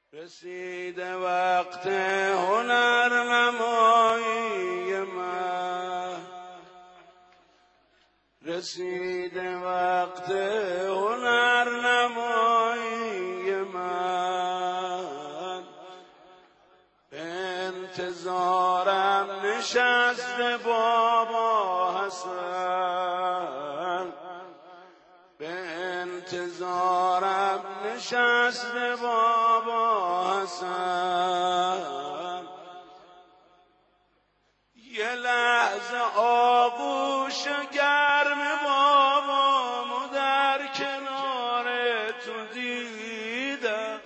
رسید وقت هنرنمایی من، رسید وقت هنرنمایی من. به انتظارم نشسته بابا حسن، به انتظارم نشسته بابا حسن. یه لحظه آغوش گرم بابامو در کنار تو دیدم،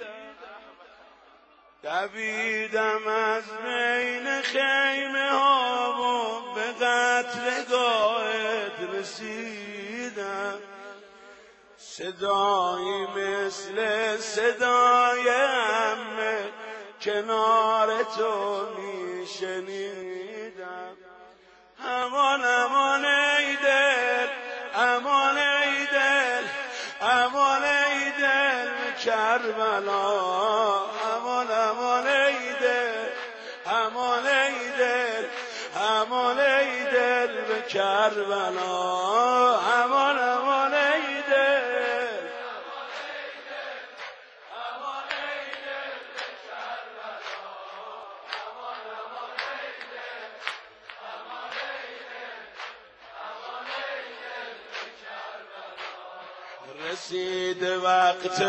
دویدم از بین خیمه ها و به قتلگاهت رسیدم. صدایی مثل صدای عمه کنار تو میشنیدم. امان امان ای دل، امان ای دل، امان ای دل به کربلا. امان امان ای دل، امان ای دل، امان ای دل به کربلا. امان امان ای دل. رسید وقت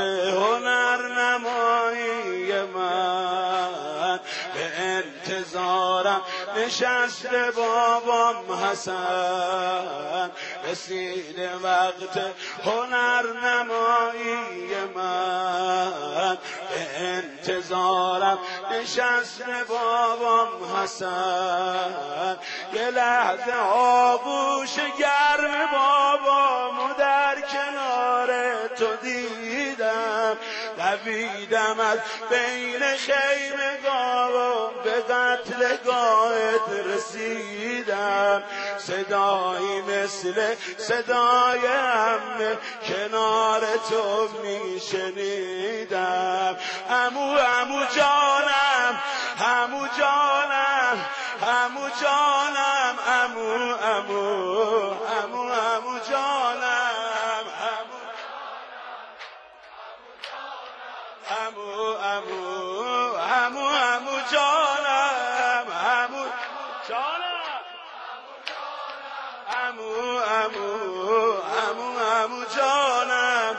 هنرنمایی من، به انتظارم نشسته بابام حسن. رسید وقت هنرنمایی من، به انتظارم نشسته بابام حسن. یه لحظه آغوش گرم بابامو در کنار تو دیدم، دویدم از بین خیمگاه و به قتلگاهت رسیدم. صدایی مثل صدای عمه کنار تو میشنیدم. عمو عمو جانم، عمو جانم، عمو جانم، عمو عمو عمو عمو جانم، عمو عمو عمو عمو جانم، عمو جانم، عمو عمو عمو عمو جانم.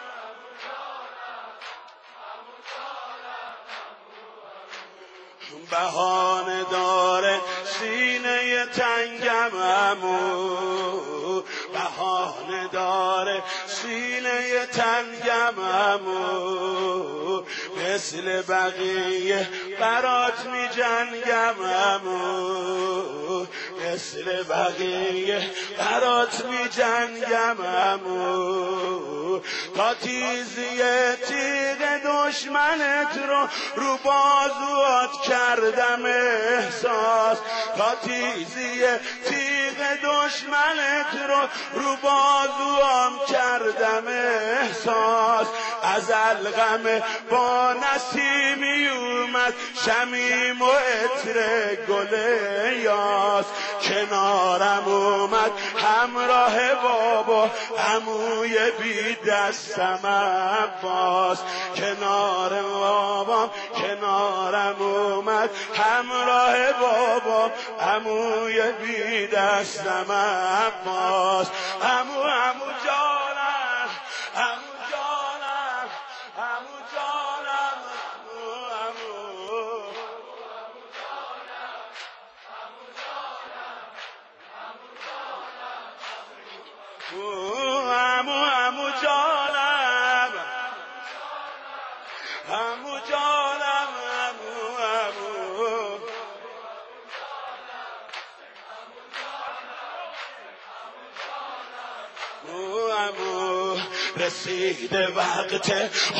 بهانه داره سینه تنگم عمو، بهانه داره سینه تنگم عمو. مثل بقیه برات می جنگم عمو، مثل بقیه برات می جنگم عمو. تا تیزی تیغ دشمنت رو بازوات کردم احساس، تا تیزی تیغ دشمنت رو بازوام کردم احساس. از الغم با نسیمی اومد شمیم و عطر گل یاس، کنارم اومد همراه بابا عموی بی دستم عباس. کنار بابام کنارم اومد همراه بابا عموی بی دستم عباس. عمو عمو جانم، عمو جانم، عمو جانم، عمو عمو عمو جانم، عمو جانم، عمو عمو. رسید وقت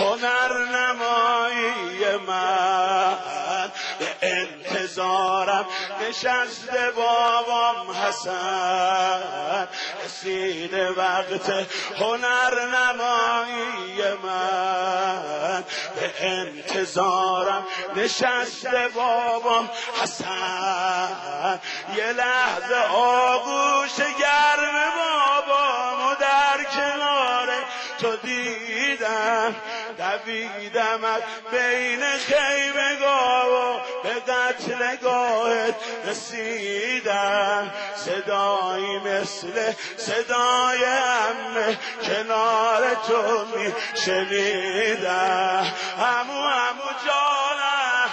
هنرنمایی من، به انتظارم نشسته بابام حسن. رسید وقت هنرنمایی من، به انتظارم نشسته بابام حسن. یه لحظه آغوش گرم بابامو در کنار تو دیدم، دویدم از بین خیمگاه و به قتلگاهت رسیدم. صدایی مثل صدای عمه کنار تو می شنیدم. عمو جانم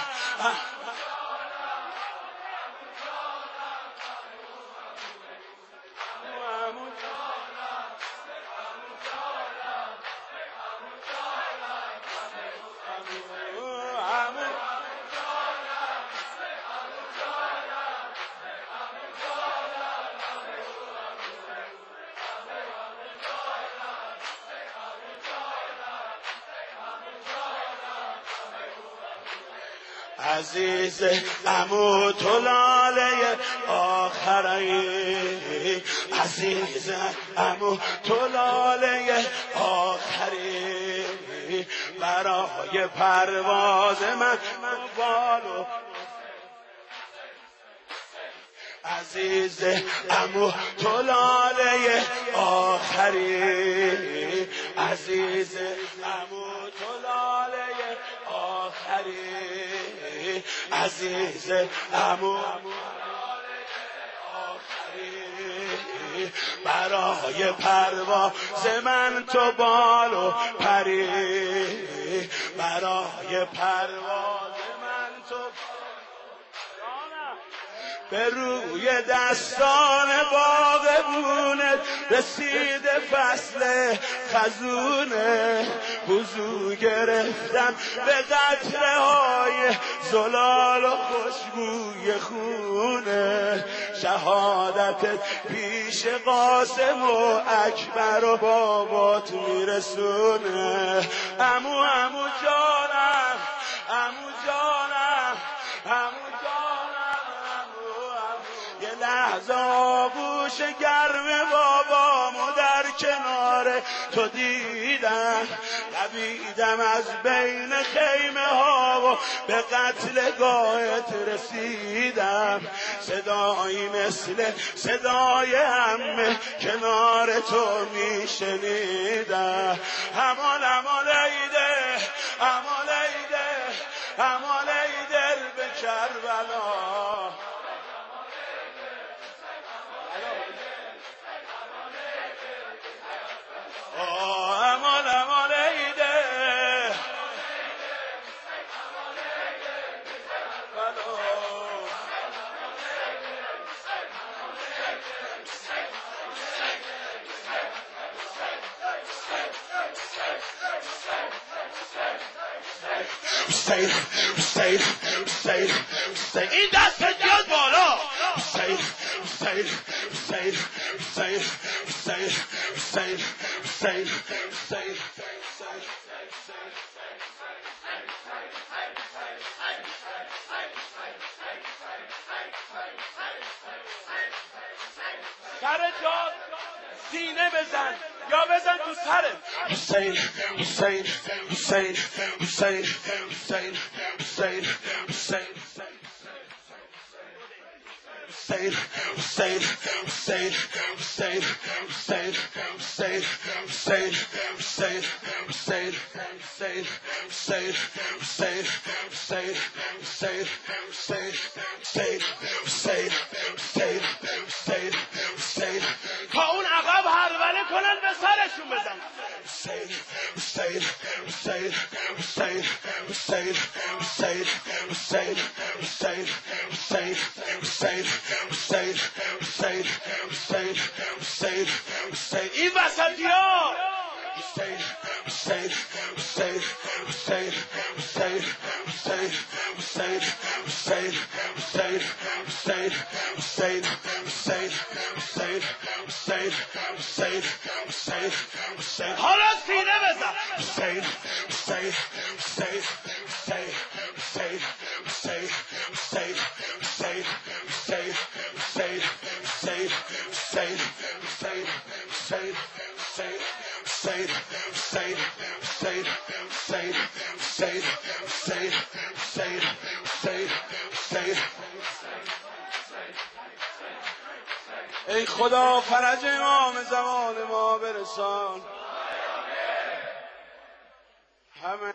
عزیز عمو تو لاله آخری، عزیز عمو تو لاله آخری، برای پرواز من بالو. عزیز عمو تو لاله آخری، عزیز عمو تو لاله آخری، عزیز عمو آخری، برای پرواز من تو بالو پری، برای پرواز من تو به روی دستان باغبونت رسید فصل خزونه. وضو گرفتم به قطره های زلال و خوشبوی خونه. شهادتت پیش قاسم و اکبر و بابات میرسونه. عمو جانم، عمو جانم، عمو یه لحظه آغوش گرم بابامو در کنار تو دیدم، دویدم از بین خیمه ها و به قتلگاهت رسیدم. صدایی مثل صدای عمه کنار تو میشنیدم. امان ایده، امان ایده، امان ایده به کربلا. امان ایده، حسین حسین حسین حسین، این دست بیاد بالا. حسین حسین حسین حسین حسین حسین حسین حسین سر جا سینه بزن یا بزن تو سرت. حسین حسین حسین حسین حسین حسین حسین Hussein, Hussein, Hussein, Hussein, Hussein, Hussein, Hussein, Hussein, Hussein, Hussein, Hussein, Hussein, Hussein, Hussein, Hussein, Hussein, Hussein, Hussein, Hussein, Hussein. تا اون عقب هربله کنن به سرشون بزن. Hussein, Hussein, Hussein, Hussein, Hussein, Hussein, Hussein, Hussein, Hussein, Hussein, Hussein, Hussein, Hussein, Hussein, Hussein. این وسطی‌ها. Hussein, Hussein, Hussein, Hussein, Hussein, Hussein, Hussein, Hussein, Hussein, Hussein, Hussein, Hussein, Hussein, Hussein, Hussein, Hussein, Hussein. حالا سینه بزن. Hussein, Hussein, Hussein, Hussein, Hussein, Hussein, Hussein, Hussein, Hussein, Hussein, Hussein, Hussein, Hussein, Hussein, Hussein, Hussein, Hussein, Hussein, Hussein, حسین حسین حسین حسین حسین. ای خدا فرج امام زمان ما برسان. همه